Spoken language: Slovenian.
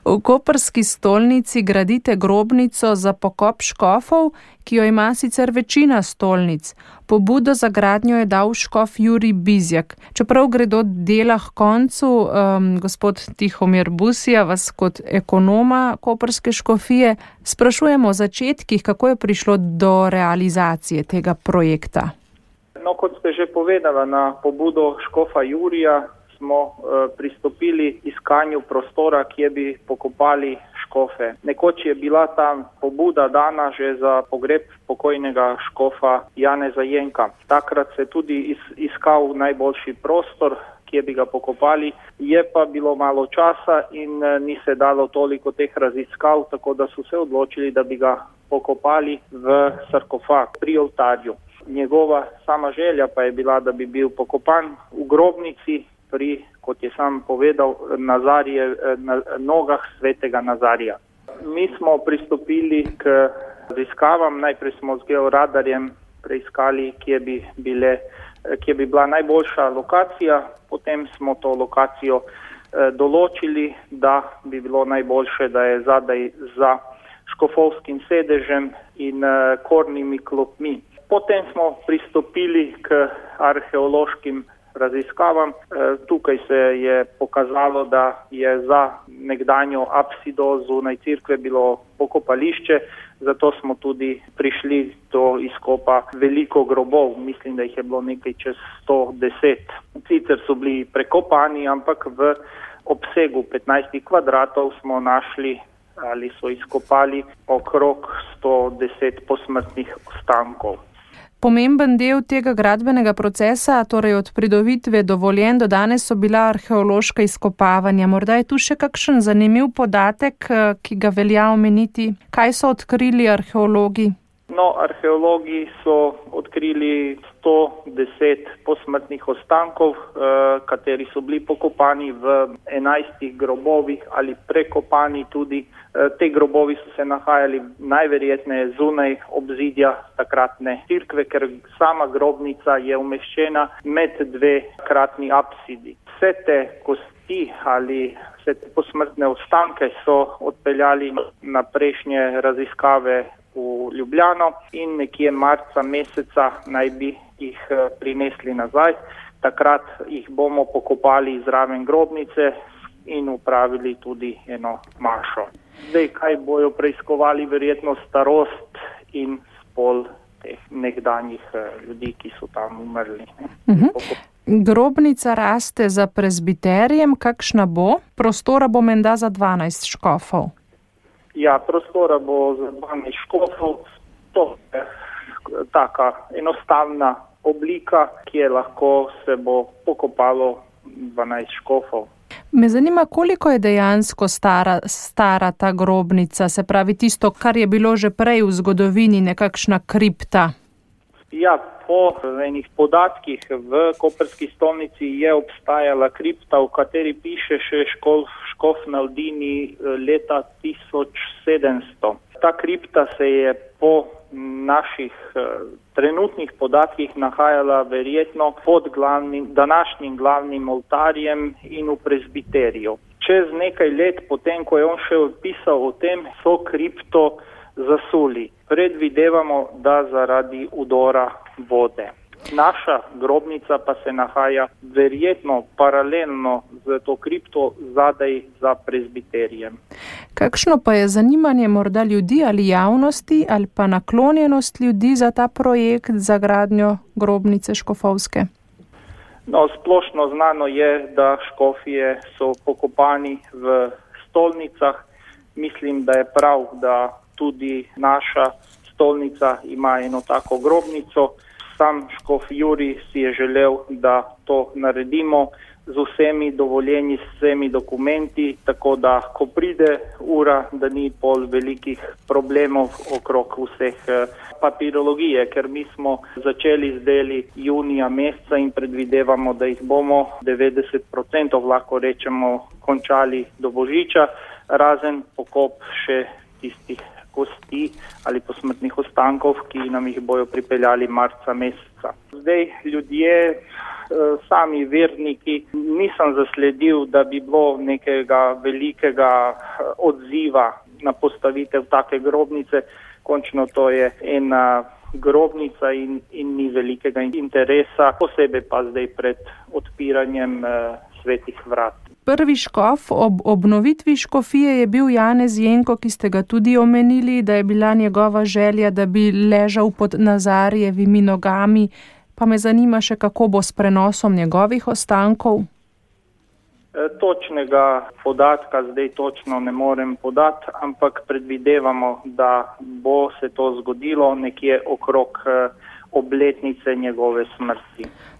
V koprski stolnici gradite grobnico za pokop škofov, ki jo ima sicer večina stolnic. Pobudo za gradnjo je dal škof Jurij Bizjak. Čeprav gredo dela k koncu, gospod Tihomir Busija, vas kot ekonoma koprske škofije, sprašujemo o začetkih, kako je prišlo do realizacije tega projekta. No, kot ste že povedala, na pobudo škofa Jurija smo pristopili iskanju prostora, kje bi pokopali škofe. Nekoč je bila ta pobuda dana že za pogreb pokojnega škofa Janeza Jenka. Takrat se tudi iskal najboljši prostor, kje bi ga pokopali. Je pa bilo malo časa in ni se dalo toliko teh raziskav, tako da so se odločili, da bi ga pokopali v sarkofag pri oltarju. Njegova sama želja pa je bila, da bi bil pokopan v grobnici pri, kot je sam povedal, na nogah svetega Nazarija. Mi smo pristopili k raziskavam, najprej smo z georadarjem preiskali, kje bi bila najboljša lokacija, potem smo to lokacijo določili, da bi bilo najboljše, da je zadaj za škofovskim sedežem in kornimi klopmi. Potem smo pristopili k arheološkim raziskavam. Tukaj se je pokazalo, da je za nekdanjo apsido zunaj cerkve bilo pokopališče, zato smo tudi prišli do izkopa veliko grobov. Mislim, da jih je bilo nekaj čez 110. Sicer so bili prekopani, ampak v obsegu 15 kvadratov smo našli ali so izkopali okrog 110 posmrtnih ostankov. Pomemben del tega gradbenega procesa, torej od pridobitve dovoljenj do danes, so bila arheološka izkopavanja. Morda je tu še kakšen zanimiv podatek, ki ga velja omeniti? Kaj so odkrili arheologi? No, arheologi so odkrili 110 posmrtnih ostankov, kateri so bili pokopani v 11 grobovih ali prekopani tudi. Te grobovi so se nahajali najverjetneje zunaj obzidja takratne cerkve, ker sama grobnica je umeščena med dve kratni apsidi. Vse te kosti ali vse te posmrtne ostanke so odpeljali na prejšnje raziskave v Ljubljano in nekje marca meseca naj bi jih prinesli nazaj. Takrat jih bomo pokopali zraven grobnice in upravili tudi eno mašo. Zdaj, kaj bojo preiskovali, verjetno starost in spol teh nekdanjih ljudi, ki so tam umrli. Grobnica raste za prezbiterijem, kakšna bo? Prostora bo menda za 12 škofov. Ja, prostora bo za 12 škofov. To je taka enostavna oblika, kjer lahko se bo pokopalo 12 škofov. Me zanima, koliko je dejansko stara ta grobnica, se pravi tisto, kar je bilo že prej v zgodovini, nekakšna kripta. Ja, po enih podatkih v koprski stolnici je obstajala kripta, v kateri piše še škof Naldini leta 1700. Ta kripta se je po naših trenutnih podatkih nahajala verjetno pod današnjim glavnim oltarjem in v prezbiteriju. Čez nekaj let, potem ko je on še pisal o tem, so kripto zasuli. Predvidevamo, da zaradi vdora vode. Naša grobnica pa se nahaja verjetno paralelno z to kripto zadaj za prezbiterijem. Kakšno pa je zanimanje morda ljudi ali javnosti ali pa naklonjenost ljudi za ta projekt za gradnjo grobnice škofovske? No, splošno znano je, da škofije so pokopani v stolnicah. Mislim, da je prav, da tudi naša stolnica ima eno tako grobnico. Sam škof Jurij si je želel, da to naredimo z vsemi dovoljenji, s vsemi dokumenti, tako da ko pride ura, da ni pol velikih problemov okrog vseh papirologije, ker mi smo začeli z deli junija meseca in predvidevamo, da jih bomo 90%, lahko rečemo, končali do Božiča, razen pokop še tistih kosti ali posmrtnih ostankov, ki nam jih bojo pripeljali marca meseca. Zdaj ljudje, sami verniki, nisem zasledil, da bi bilo nekega velikega odziva na postavitev take grobnice. Končno to je ena grobnica in ni velikega interesa, posebej pa zdaj pred odpiranjem svetih vrat. Prvi škof ob obnovitvi škofije je bil Janez Jenko, ki ste ga tudi omenili, da je bila njegova želja, da bi ležal pod Nazarjevimi nogami. Pa me zanima še, kako bo s prenosom njegovih ostankov. Točnega podatka zdaj točno ne morem podati, ampak predvidevamo, da bo se to zgodilo nekje okrog obletnice njegove smrti.